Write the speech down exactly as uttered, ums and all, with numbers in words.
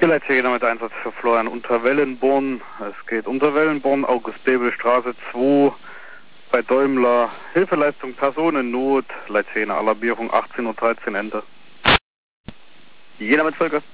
Hier leitet jeder mit Einsatz für Florian Unterwellenborn. Es geht Unterwellenborn, August-Bebel-Straße zwei bei Däumler. Hilfeleistung Personennot, Leitzähne Alarmierung achtzehn Uhr dreizehn Ende. Jeder mit Volker.